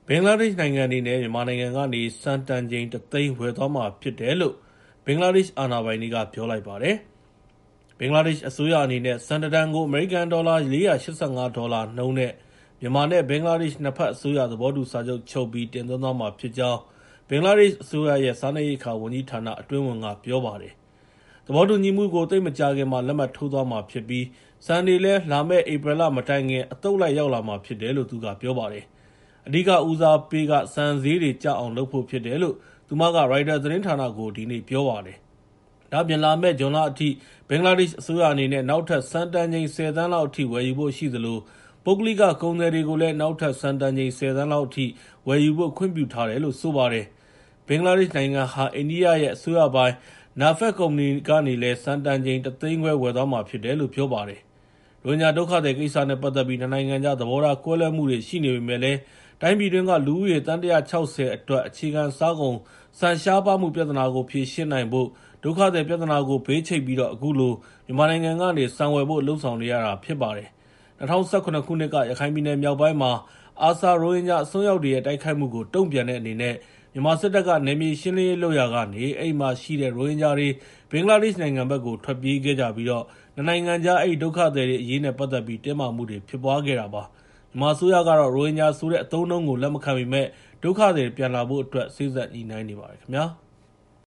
ဘင်္ဂလားဒေ့ရှ်နိုင်ငံအနေနဲ့မြန်မာနိုင်ငံကနေဆန်တန်ချိန်1 သိန်းဝယ်သွားမှာဖြစ်တယ်လို့ဘင်္ဂလားဒေ့ရှ်အာဏာပိုင်တွေကပြောလိုက်ပါတယ်။ ဘင်္ဂလားဒေ့ရှ်အစိုးရအနေနဲ့ဆန်တတန်ကိုအမေရိကန်ဒေါ်လာ$485နှုန်းနဲ့မြန်မာနဲ့ဘင်္ဂလားဒေ့ရှ်နှစ်ဖက်အစိုးရသဘောတူစာချုပ်ချုပ်ပြီးတင်သွင်းသွားမှာဖြစ်ကြောင်းဘင်္ဂလားဒေ့ရှ်အစိုးရရဲ့စားနပ်ရိက္ခာဝန်ကြီးဌာနအတွင်းဝန်ကပြောပါတယ်။ သဘောတူညီမှုကိုသိပ်မကြာခင်မှာလက်မှတ်ထိုးသွားမှာဖြစ်ပြီးဆန်တွေလည်းလာမယ့်ဧပြီလမတိုင်ခင်အသုတ်လိုက်ရောက်လာမှာဖြစ်တယ်လို့သူကပြောပါတယ်။ အဓိကဦးစားပေးကဆန်ဈေးတွေကျအောင်လုပ်ဖို့ဖြစ်တယ်လို့သူမကရိုက်တာသတင်းဌာနကိုဒီနေ့ပြောပါတယ်။ ဒါ့အပြင်လာမယ့်ဇွန်လအထိဘင်္ဂလားဒေ့ရှ်အစိုးရအနေနဲ့နောက်ထပ်ဆန်တန်ချိန်10 သန်းလောက်အထိဝယ်ယူဖို့ရှိသလိုပုဂ္ဂလိကကုန်သည်တွေကိုလည်းနောက်ထပ်ဆန်တန်ချိန်10 သန်းလောက်အထိဝယ်ယူဖို့ခွင့်ပြုထားတယ်လို့ဆိုပါတယ်။ ဘင်္ဂလားဒေ့ရှ်နိုင်ငံဟာအိန္ဒိယရဲ့အစိုးရပိုင် NAFED ကုမ္ပဏီကနေလည်းဆန်တန်ချိန်1 သိန်းခွဲဝယ်သွားမှာဖြစ်တယ်လို့ပြောပါတယ်။ ရိုဟင်ဂျာဒုက္ခသည်ကိစ္စနဲ့ပတ်သက်ပြီးနှစ်နိုင်ငံကြားသဘောထားကွဲလွဲမှုတွေရှိနေပေမဲ့လည်းတိုင်းပြည်တွင်းကလူဦးရေသန်း160အတွက်အခြေခံစားကုန်ဆန်ရှားပါးမှုပြဿနာကိုဖြေရှင်းနိုင်ဖို့ဒုက္ခသည်ပြဿနာကိုဘေးချိတ်ပြီးအခုလိုမြန်မာနိုင်ငံကနေဆန်ဝယ်ဖို့လုပ်ဆောင်နေရတာဖြစ်ပါတယ်။ ၂၀၁၇ ခုနှစ်ကရခိုင်ပြည်နယ်မြောက်ပိုင်းမှာARSA ရိုဟင်ဂျာအစွန်းရောက်တွေရဲ့တိုက်ခိုက်မှုကိုတုံ့ပြန်တဲ့အနေနဲ့မြန်မာစစ်တပ်ကနယ်မြေရှင်းလင်းရေးလုပ်ရာကနေအဲဒီမှာရှိတဲ့ရိုဟင်ဂျာတွေဘင်္ဂလားဒေ့ရှ်နိုင်ငံဘက်ကိုထွက်ပြေးခဲ့ကြပြီးနှစ်နိုင်ငံကြားအဲဒီဒုက္ခသည်တွေအရေးနဲ့ပတ်သက်ပြီးတင်းမာမှုတွေဖြစ်ပွားခဲ့တာပါ။ မြန်မာအစိုးရကတော့ရိုဟင်ဂျာဆိုတဲ့အသုံးအနှုန်းကိုလက်မခံပေမဲ့ဒုက္ခသည်တွေပြန်လာဖို့အတွက်စေ့စပ်ညှိနှိုင်းနေပါတယ်ခင်ဗျာ။